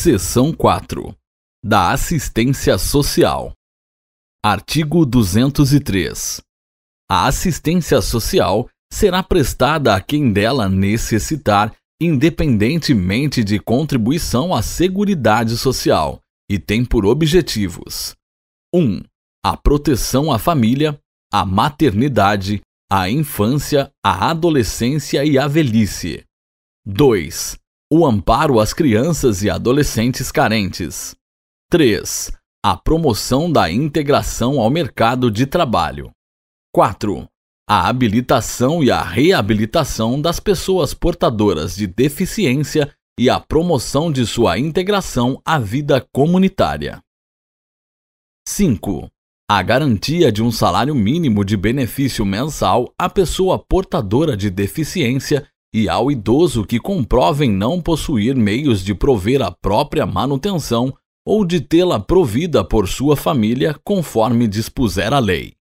Seção 4. Da assistência social. Artigo 203. A assistência social será prestada a quem dela necessitar, independentemente de contribuição à Seguridade Social, e tem por objetivos: 1. A proteção à família, à maternidade, à infância, à adolescência e à velhice. 2. O amparo às crianças e adolescentes carentes. 3. A promoção da integração ao mercado de trabalho. 4. A habilitação e a reabilitação das pessoas portadoras de deficiência e a promoção de sua integração à vida comunitária. 5. A garantia de um salário mínimo de benefício mensal à pessoa portadora de deficiência e ao idoso que comprovem não possuir meios de prover a própria manutenção ou de tê-la provida por sua família, conforme dispuser a lei.